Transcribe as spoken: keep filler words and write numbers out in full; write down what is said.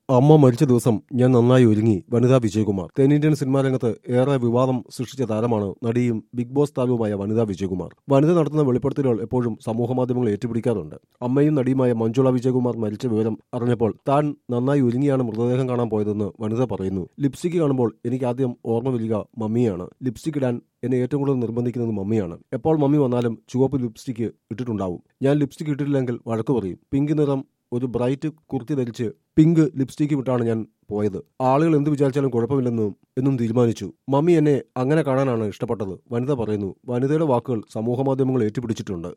അമ്മ മരിച്ച ദിവസം ഞാൻ നന്നായി ഒരുങ്ങി. വനിതാ വിജയകുമാർ. തെന്നിന്ത്യൻ സിനിമാ രംഗത്ത് ഏറെ വിവാദം സൃഷ്ടിച്ച താരമാണ് നടിയും ബിഗ് ബോസ് താരവുമായ വനിതാ വിജയകുമാർ. വനിത നടത്തുന്ന വെളിപ്പെടുത്തലുകൾ എപ്പോഴും സമൂഹമാധ്യമങ്ങൾ ഏറ്റുപിടിക്കാറുണ്ട്. അമ്മയും നടിയുമായ മഞ്ജുള വിജയകുമാർ മരിച്ച വിവരം അറിഞ്ഞപ്പോൾ താൻ നന്നായി ഒരുങ്ങിയാണ് മൃതദേഹം കാണാൻ പോയതെന്ന് വനിത പറയുന്നു. ലിപ്സ്റ്റിക് കാണുമ്പോൾ എനിക്ക് ആദ്യം ഓർമ്മ വരിക മമ്മിയാണ്. ലിപ്സ്റ്റിക് ഇടാൻ എന്നെ ഏറ്റവും കൂടുതൽ നിർബന്ധിക്കുന്നത് മമ്മിയാണ്. എപ്പോൾ മമ്മി വന്നാലും ചുവപ്പ് ലിപ്സ്റ്റിക് ഇട്ടിട്ടുണ്ടാവും. ഞാൻ ലിപ്സ്റ്റിക് ഇട്ടിട്ടില്ലെങ്കിൽ വഴക്ക് പറയും. പിങ്ക് നിറം ഒരു ബ്രൈറ്റ് കുർത്തി ധരിച്ച് പിങ്ക് ലിപ്സ്റ്റിക് വിട്ടാണ് ഞാൻ പോയത്. ആളുകൾ എന്ത് വിചാരിച്ചാലും കുഴപ്പമില്ലെന്നും എന്നും തീരുമാനിച്ചു. മമ്മി എന്നെ അങ്ങനെ കാണാനാണ് ഇഷ്ടപ്പെട്ടത്. വനിത പറയുന്നു. വനിതയുടെ വാക്കുകൾ സമൂഹമാധ്യമങ്ങൾ ഏറ്റുപിടിച്ചിട്ടുണ്ട്.